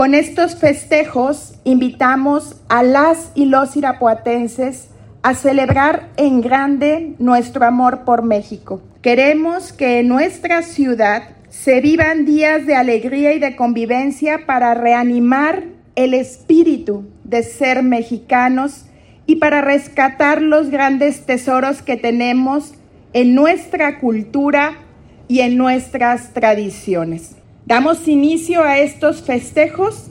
Con estos festejos invitamos a las y los irapuatenses a celebrar en grande nuestro amor por México. Queremos que en nuestra ciudad se vivan días de alegría y de convivencia para reanimar el espíritu de ser mexicanos y para rescatar los grandes tesoros que tenemos en nuestra cultura y en nuestras tradiciones. Damos inicio a estos festejos